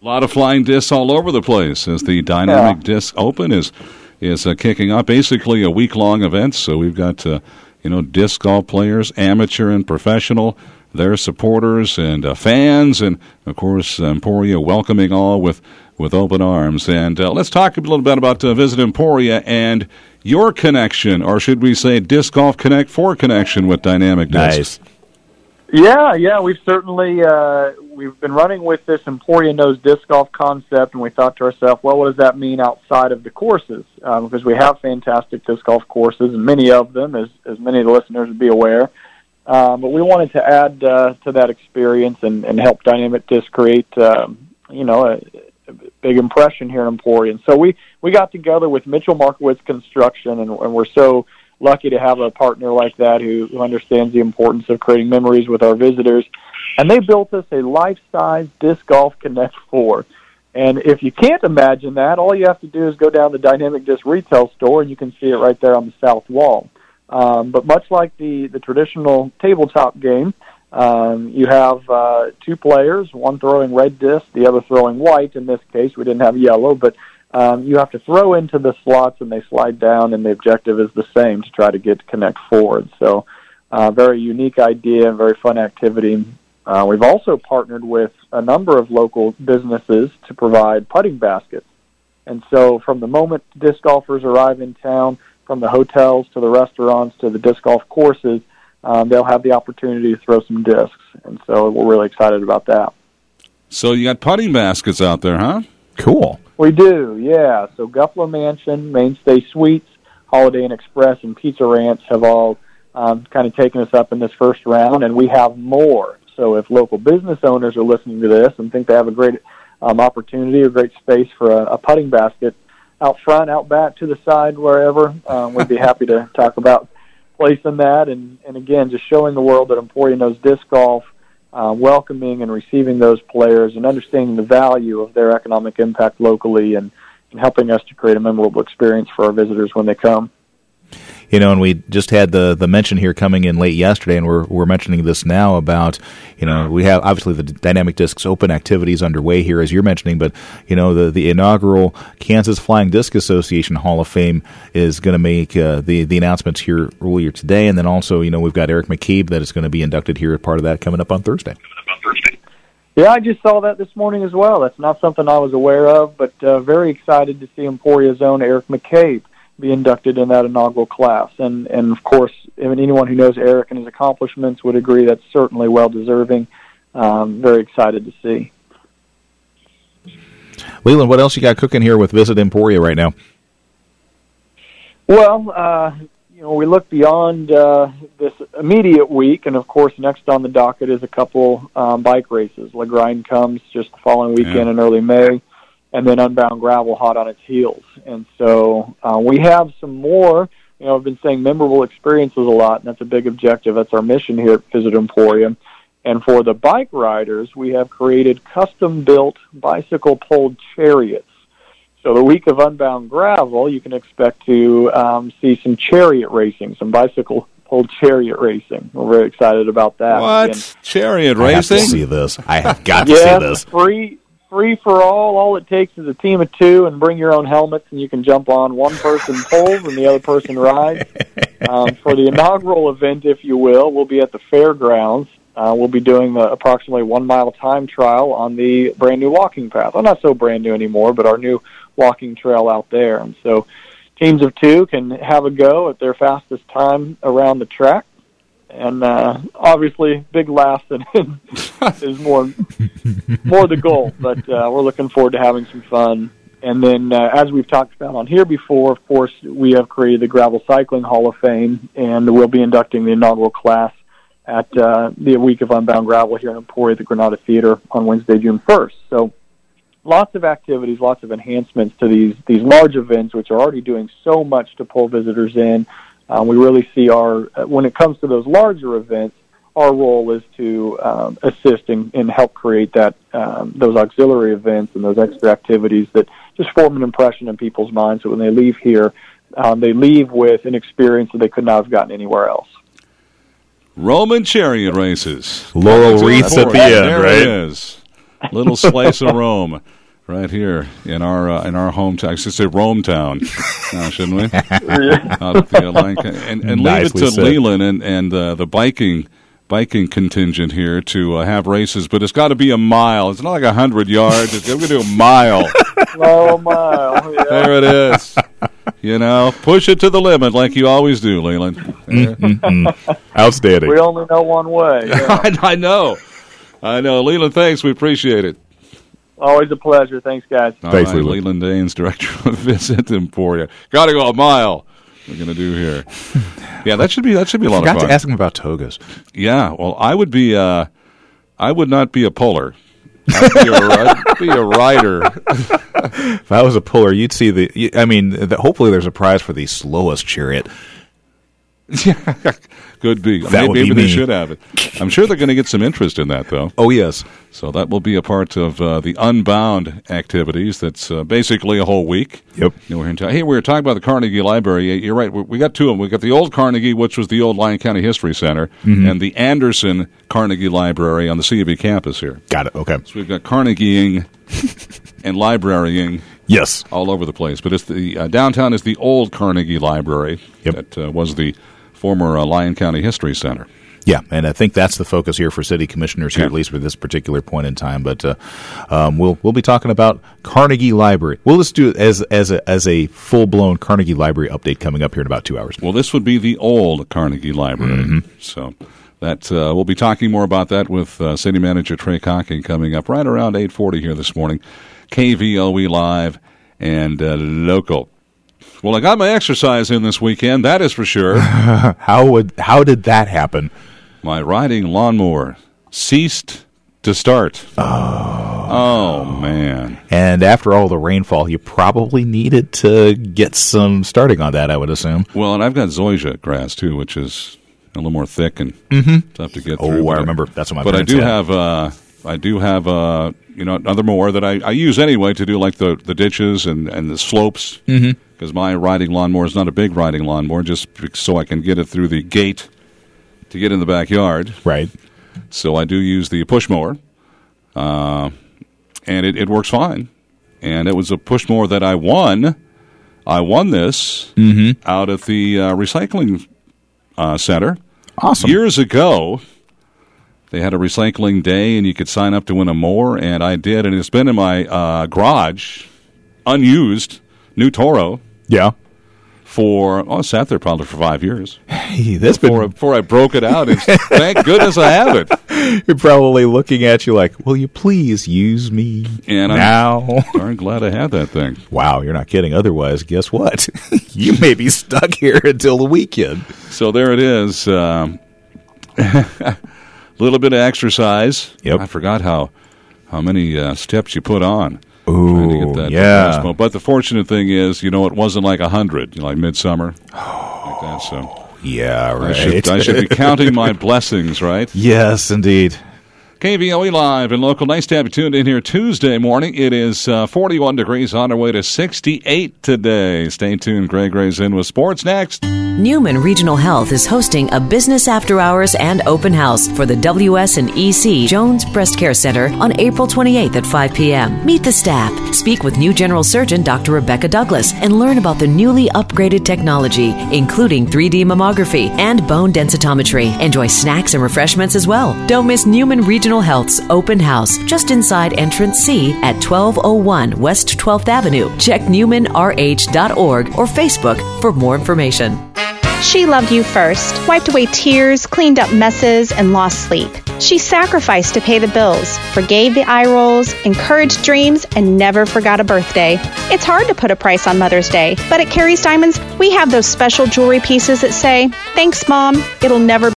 A lot of flying discs all over the place as the Dynamic Disc Open is kicking off. Basically a week-long event, so we've got disc golf players, amateur and professional, their supporters and fans, and of course Emporia welcoming all with open arms. And let's talk a little bit about Visit Emporia and your connection, or should we say Disc Golf Connect 4 connection with Dynamic Discs. Nice. Yeah, we've certainly we've been running with this Emporia Knows Disc Golf concept, and we thought to ourselves, well, what does that mean outside of the courses? Because we have fantastic disc golf courses, and many of them, as many of the listeners would be aware. But we wanted to add to that experience and help Dynamic Disc create, a big impression here in Emporia. And so we got together with Mitchell Markowitz Construction, and we're so lucky to have a partner like that who understands the importance of creating memories with our visitors. And they built us a life-size Disc Golf Connect 4. And if you can't imagine that, all you have to do is go down to the Dynamic Disc retail store, and you can see it right there on the south wall. But much like the traditional tabletop game, you have two players, one throwing red disc, the other throwing white. In this case, we didn't have yellow, but you have to throw into the slots, and they slide down, and the objective is the same, to try to get to Connect Forward. So very unique idea and very fun activity. We've also partnered with a number of local businesses to provide putting baskets. And so from the moment disc golfers arrive in town, from the hotels to the restaurants to the disc golf courses, they'll have the opportunity to throw some discs. And so we're really excited about that. So you got putting baskets out there, huh? Cool. We do, yeah. So Guffler Mansion, Mainstay Suites, Holiday Inn Express, and Pizza Ranch have all kind of taken us up in this first round, and we have more. So if local business owners are listening to this and think they have a great opportunity or great space for a putting basket out front, out back, to the side, wherever, we'd be happy to talk about placing that. And again, just showing the world that Emporia Knows Disc Golf, welcoming and receiving those players and understanding the value of their economic impact locally and helping us to create a memorable experience for our visitors when they come. And we just had the mention here coming in late yesterday, and we're mentioning this now about, we have obviously the Dynamic Discs Open activities underway here, as you're mentioning, but, the inaugural Kansas Flying Disc Association Hall of Fame is going to make the announcements here earlier today, and then also, we've got Eric McCabe that is going to be inducted here as part of that coming up on Thursday. Yeah, I just saw that this morning as well. That's not something I was aware of, but very excited to see Emporia's own Eric McCabe be inducted in that inaugural class. And of course, anyone who knows Eric and his accomplishments would agree that's certainly well-deserving. Very excited to see. Leland, what else you got cooking here with Visit Emporia right now? Well, we look beyond this immediate week, and of course, next on the docket is a couple bike races. LaGrind comes just the following weekend in early May, and then Unbound Gravel hot on its heels. And so we have some more, I've been saying memorable experiences a lot, and that's a big objective. That's our mission here at Visit Emporia. And for the bike riders, we have created custom-built bicycle-pulled chariots. So the week of Unbound Gravel, you can expect to see some chariot racing, some bicycle-pulled chariot racing. We're very excited about that. What? Again, Chariot I racing? have to see this. I have got to see this. Free for all. All it takes is a team of two, and bring your own helmets, and you can jump on. One person pulls and the other person rides. For the inaugural event, if you will, we'll be at the fairgrounds. We'll be doing the approximately 1 mile time trial on the brand new walking path. Well, not so brand new anymore, but our new walking trail out there. And so teams of two can have a go at their fastest time around the track. And obviously, big laughs is more the goal. But we're looking forward to having some fun. And then, as we've talked about on here before, of course, we have created the Gravel Cycling Hall of Fame, and we'll be inducting the inaugural class at the week of Unbound Gravel here in Emporia at the Granada Theater on Wednesday, June 1st. So lots of activities, lots of enhancements to these large events, which are already doing so much to pull visitors in. We really see when it comes to those larger events, our role is to assist and help create those auxiliary events and those extra activities that just form an impression in people's minds. So when they leave here, they leave with an experience that they could not have gotten anywhere else. Roman chariot races. Laurel wreaths at the end, there right? It is. little slice of Rome. Right here in our hometown. I should say Rome town, shouldn't we? Out at the line, and leave it to Leland and the biking contingent here to have races, but it's got to be a mile. It's not like 100 yards. We're going to do a mile. Oh, mile. Yeah. There it is. Push it to the limit like you always do, Leland. Outstanding. We only know one way. Yeah. I know. Leland, thanks. We appreciate it. Always a pleasure. Thanks, guys. Thanks, Leland Daines, Director of Visit Emporia. Got to go a mile. We're going to do here. Yeah, that should be a lot of fun. I forgot to ask him about togas. Yeah, well, I would not be a puller. I'd be a rider. If I was a puller, you'd see hopefully there's a prize for the slowest chariot. Could be. Maybe they should have it. I'm sure they're going to get some interest in that, though. Oh, yes. So that will be a part of the Unbound activities. That's basically a whole week. Yep. We were talking about the Carnegie Library. You're right. We got two of them. We got the old Carnegie, which was the old Lyon County History Center, and the Anderson Carnegie Library on the CUB campus here. Got it. Okay. So we've got Carnegieing and librarying. Yes. All over the place. But it's the downtown is the old Carnegie Library. Yep. That was the former Lyon County History Center. Yeah, and I think that's the focus here for city commissioners here, at least for this particular point in time. But we'll be talking about Carnegie Library. We'll just do it as a full-blown Carnegie Library update coming up here in about 2 hours. Well, this would be the old Carnegie Library. So that we'll be talking more about that with City Manager Trey Cocking coming up right around 8:40 here this morning. KVOE Live and local. Well, I got my exercise in this weekend, that is for sure. How did that happen? My riding lawnmower ceased to start. Oh, man. And after all the rainfall, you probably needed to get some starting on that, I would assume. Well, and I've got zoysia grass, too, which is a little more thick and tough to get through. Oh, I remember. That's what my parents had. I do have another mower that I use anyway to do like the ditches and the slopes. Because my riding lawnmower is not a big riding lawnmower, just so I can get it through the gate to get in the backyard. Right. So I do use the push mower, and it works fine. And it was a push mower that I won. I won this out at the recycling center. Awesome. Years ago, they had a recycling day, and you could sign up to win a mower, and I did. And it's been in my garage, unused, new Toro. Yeah. I sat there probably for 5 years. Hey, before I broke it out. Thank goodness I have it. You're probably looking at you like, will you please use me now? I'm darn glad I had that thing. Wow, you're not kidding. Otherwise, guess what? You may be stuck here until the weekend. So there it is. Little bit of exercise. Yep. I forgot how many steps you put on. Ooh, yeah. But the fortunate thing is, it wasn't like 100, like midsummer. Like that, so. Yeah, right. I should be counting my blessings, right? Yes, indeed. KVOE Live and local. Nice to have you tuned in here Tuesday morning. It is 41 degrees on our way to 68 today. Stay tuned. Greg Ray's in with sports next. Newman Regional Health is hosting a business after hours and open house for the W.S.&E.C. Jones Breast Care Center on April 28th at 5 p.m. Meet the staff, speak with new General Surgeon Dr. Rebecca Douglas, and learn about the newly upgraded technology, including 3D mammography and bone densitometry. Enjoy snacks and refreshments as well. Don't miss Newman Regional Health's open house just inside Entrance C at 1201 West 12th Avenue. Check newmanrh.org or Facebook for more information. She loved you first, wiped away tears, cleaned up messes, and lost sleep. She sacrificed to pay the bills, forgave the eye rolls, encouraged dreams, and never forgot a birthday. It's hard to put a price on Mother's Day, but at Carrie's Diamonds, we have those special jewelry pieces that say, "Thanks, Mom. It'll never